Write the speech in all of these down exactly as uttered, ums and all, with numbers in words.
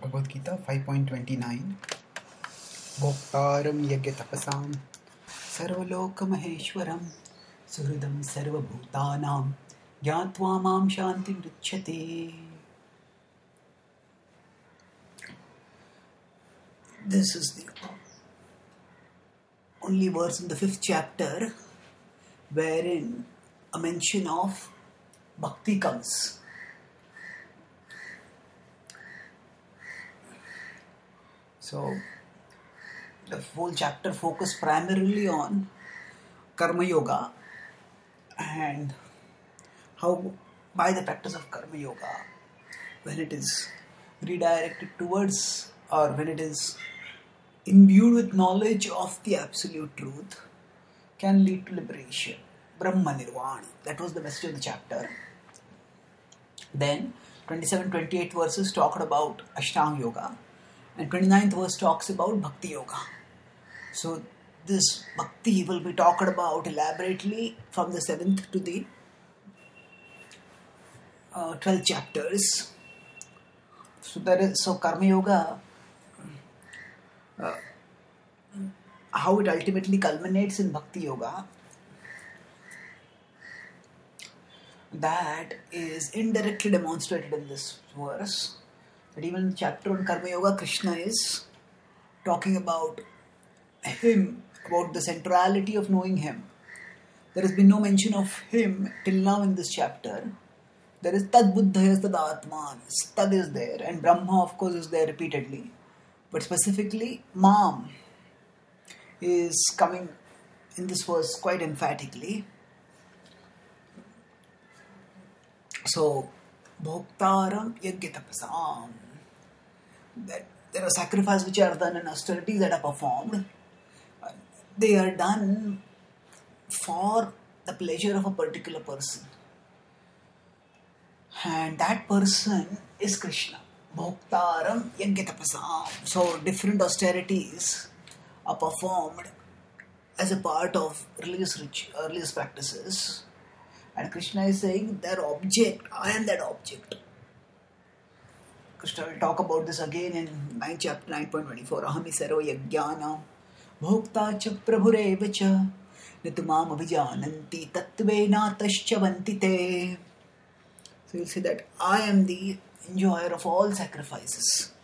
Bhagavad Gita five point twenty-nine. Bhoktaram yajnatapasam sarvalokamaheeshwaram suhridam sarvabhutanam jnatva mam shantim richyate. This is the only verse in the fifth chapter wherein a mention of bhakti comes. So, the whole chapter focused primarily on Karma Yoga and how, by the practice of Karma Yoga, when it is redirected towards or when it is imbued with knowledge of the absolute truth, can lead to liberation, Brahma Nirvana. That was the message of the chapter. Then, twenty-seven twenty-eight verses talked about Ashtanga Yoga. And twenty-ninth verse talks about Bhakti Yoga. So this Bhakti will be talked about elaborately from the seventh to the uh, twelfth chapters. So there is so Karma Yoga, uh, how it ultimately culminates in Bhakti Yoga, that is indirectly demonstrated in this verse. That even in the chapter on Karma Yoga, Krishna is talking about him, about the centrality of knowing him. There has been no mention of him till now in this chapter. There is Tad Buddhaya Tad Atman. Tad is there, and Brahma, of course, is there repeatedly. But specifically, Mam is coming in this verse quite emphatically. So, Bhoktaram yajnatapasam. That there are sacrifices which are done and austerities that are performed. They are done for the pleasure of a particular person. And that person is Krishna. Bhoktaram yajnatapasam. So different austerities are performed as a part of religious, rich, religious practices. And Krishna is saying, their object, I am that object. Krishna will talk about this again in ninth chapter nine point twenty-four. Ahami sarva yajnana bhokta cha prabhureva cha nitumam abhijananti tattvena tascha vantite. So you'll see that I am the enjoyer of all sacrifices.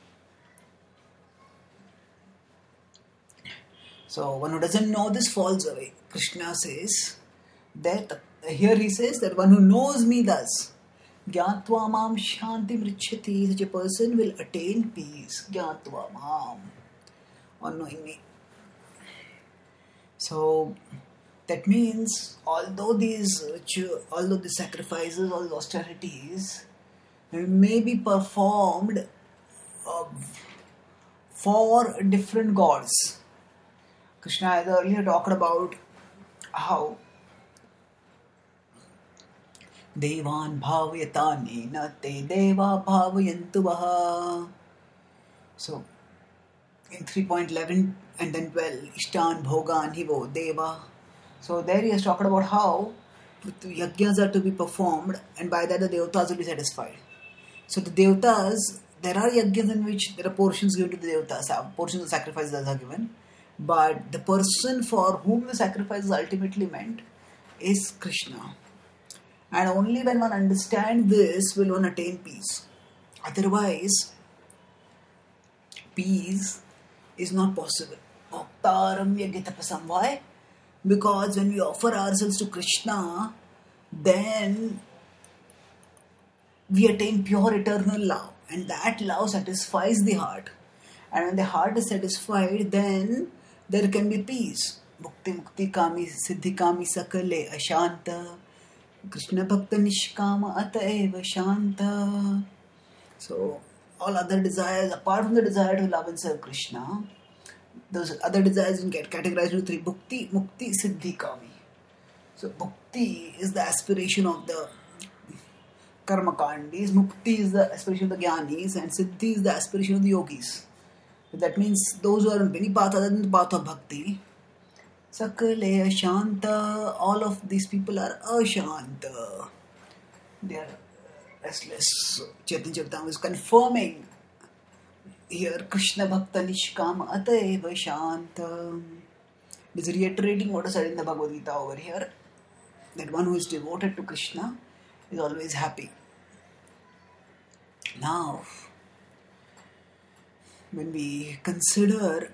So one who doesn't know this falls away. Krishna says that here he says that one who knows me thus, Gyatva mam shantim richyati, such a person will attain peace. Gyatva mam, on knowing me. So that means although these although the sacrifices, all the austerities may be performed uh, for different gods. Krishna has earlier talked about how Devan bhavayatanena te deva bhavayantu vaha. So, in three point eleven and then twelve, Ishtan bhogan hivo deva. So, there he has talked about how the yajnas are to be performed, and by that the devatas will be satisfied. So, the devatas, there are yajnas in which there are portions given to the devatas, portions of sacrifices are given, but the person for whom the sacrifice is ultimately meant is Krishna. And only when one understands this will one attain peace. Otherwise, peace is not possible. Bhoktaram yajnatapasam. Why? Because when we offer ourselves to Krishna, then we attain pure eternal love. And that love satisfies the heart. And when the heart is satisfied, then there can be peace. Mukti mukti kami siddhi kami sakale ashanta. Krishna Bhakta Nishkama Ataeva Shanta. So, all other desires, apart from the desire to love and serve Krishna, those other desires get categorized into three: Bhukti, Mukti, Siddhi, Kami. So, Bhukti is the aspiration of the Karma Kandis, Mukti is the aspiration of the Jnanis, and Siddhi is the aspiration of the Yogis. So that means those who are on any path other than the path of Bhakti, Sakale Ashanta, all of these people are Ashanta. They are restless. So Chaitanya Charitamrita is confirming here Krishna Bhakta Nishkama Ataiva Shanta is reiterating what is said in the Bhagavad Gita over here, that one who is devoted to Krishna is always happy. Now, when we consider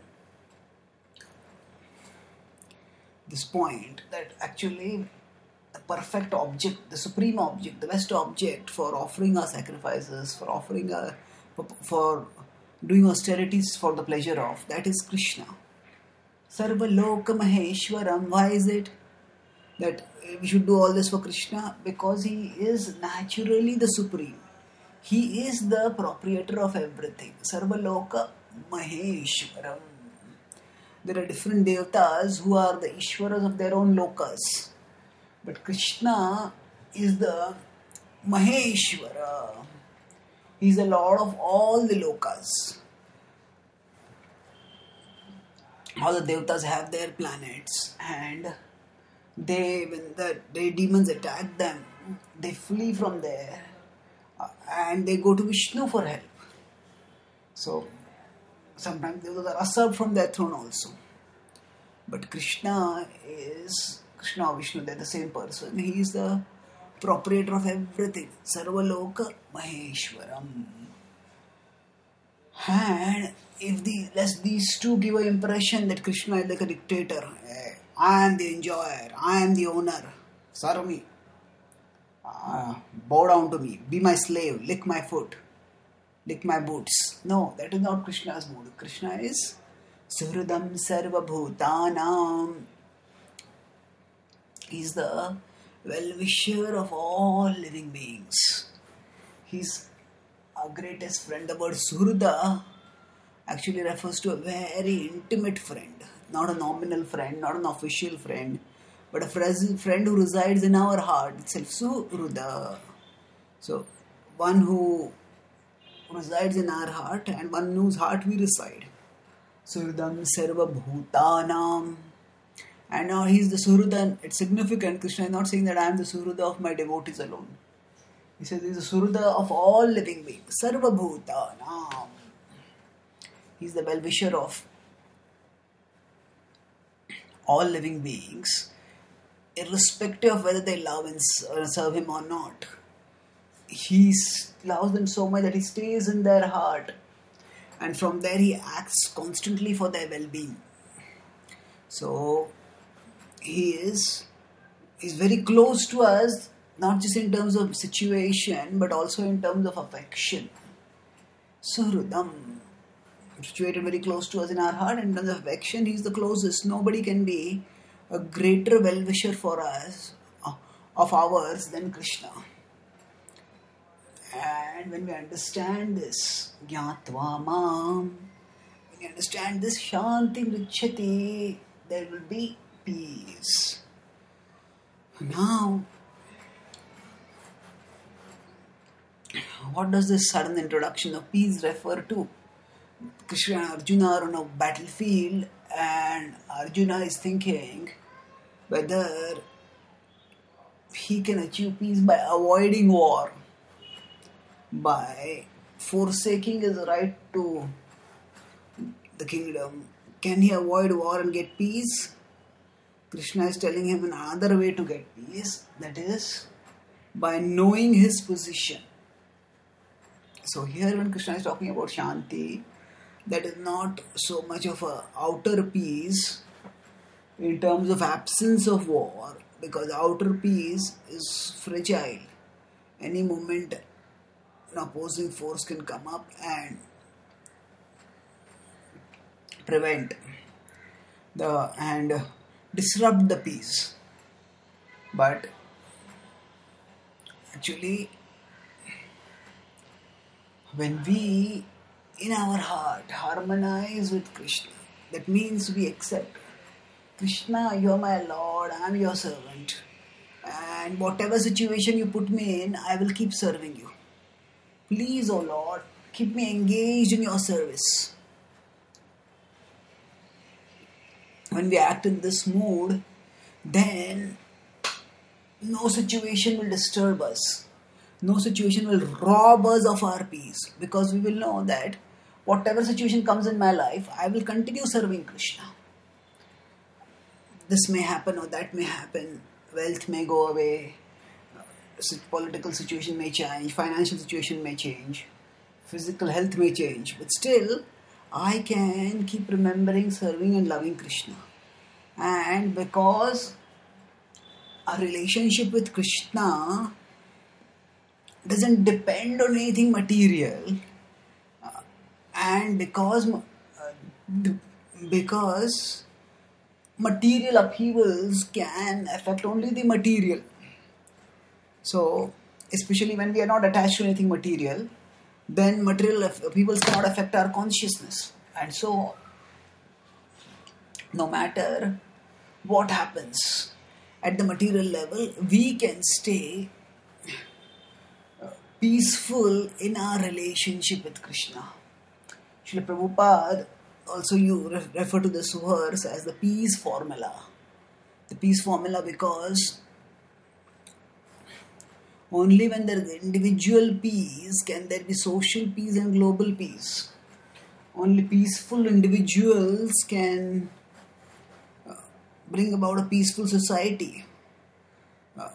this point, that actually the perfect object, the supreme object, the best object for offering our sacrifices, for offering our, for, for doing austerities for the pleasure of, that is Krishna. Sarva Loka Maheshwaram. Why is it that we should do all this for Krishna? Because he is naturally the supreme. He is the proprietor of everything. Sarva Loka Maheshwaram. There are different devatas who are the Ishwaras of their own lokas. But Krishna is the Maheshwara. He is the Lord of all the lokas. All the devatas have their planets, and they, when the, the demons attack them, they flee from there uh, and they go to Vishnu for help. So sometimes devatas are usurped from their throne also. But Krishna is, Krishna or Vishnu, they're the same person. He is the proprietor of everything. Sarvaloka Maheshwaram. And if the, lest these two give an impression that Krishna is like a dictator, eh, I am the enjoyer, I am the owner, serve me, uh, bow down to me, be my slave, lick my foot, lick my boots. No, that is not Krishna's mood. Krishna is Suhridam Sarva Bhutanam. He is the well-wisher of all living beings. He is our greatest friend. The word Suhrida actually refers to a very intimate friend, not a nominal friend, not an official friend, but a friend who resides in our heart itself. Suhrida. So, one who resides in our heart and one in whose heart we reside. Suhridam Sarva Bhutanam. And now he is the Suhridan. It's significant. Krishna is not saying that I am the Suhrida of my devotees alone. He says he is the Suhrida of all living beings. Sarva Bhutanam. He is the well-wisher of all living beings, irrespective of whether they love and serve him or not. He loves them so much that he stays in their heart, and from there he acts constantly for their well-being. So he is is very close to us, not just in terms of situation, but also in terms of affection. Suhrudam, situated very close to us in our heart, and in terms of affection, he is the closest. Nobody can be a greater well-wisher for us, of ours, than Krishna. And when we understand this, Jnatva Mam, when we understand this, Shanti Richati, there will be peace. Now, what does this sudden introduction of peace refer to? Krishna and Arjuna are on a battlefield, and Arjuna is thinking whether he can achieve peace by avoiding war, by forsaking his right to the kingdom. Can he avoid war and get peace? Krishna is telling him another way to get peace, that is by knowing his position. So here when Krishna is talking about Shanti, that is not so much of a outer peace in terms of absence of war, because outer peace is fragile. Any moment an opposing force can come up and prevent the and disrupt the peace. But actually, when we in our heart harmonize with Krishna, that means we accept, Krishna, you are my Lord, I am your servant, and whatever situation you put me in, I will keep serving you. Please, O Lord, keep me engaged in your service. When we act in this mood, then no situation will disturb us. No situation will rob us of our peace, because we will know that whatever situation comes in my life, I will continue serving Krishna. This may happen or that may happen. Wealth may go away. Political situation may change. Financial situation may change. Physical health may change. But still, I can keep remembering, serving and loving Krishna. And because our relationship with Krishna doesn't depend on anything material, uh, and because uh, because material upheavals can affect only the material. So, especially when we are not attached to anything material, then material upheavals cannot affect our consciousness. And so, no matter what happens at the material level, we can stay peaceful in our relationship with Krishna. Srila Prabhupada also you refer to this verse as the peace formula. The peace formula because only when there is individual peace can there be social peace and global peace. Only peaceful individuals can bring about a peaceful society. Uh,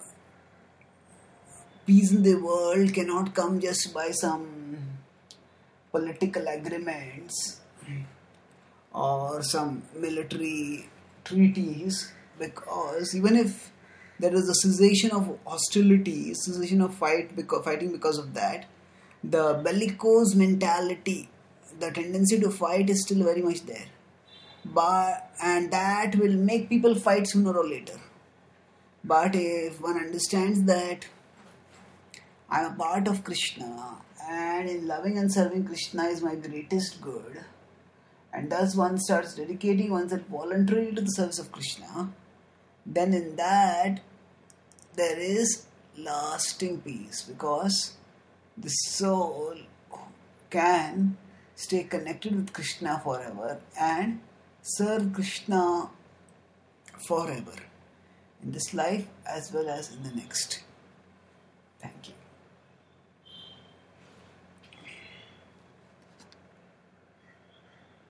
peace in the world cannot come just by some political agreements or some military treaties, because even if there is a cessation of hostility, cessation of fight because, fighting because of that, the bellicose mentality, the tendency to fight is still very much there. But and that will make people fight sooner or later. But if one understands that I am a part of Krishna and in loving and serving Krishna is my greatest good, and thus one starts dedicating oneself voluntarily to the service of Krishna, then in that there is lasting peace, because the soul can stay connected with Krishna forever and serve Krishna forever in this life as well as in the next. Thank you.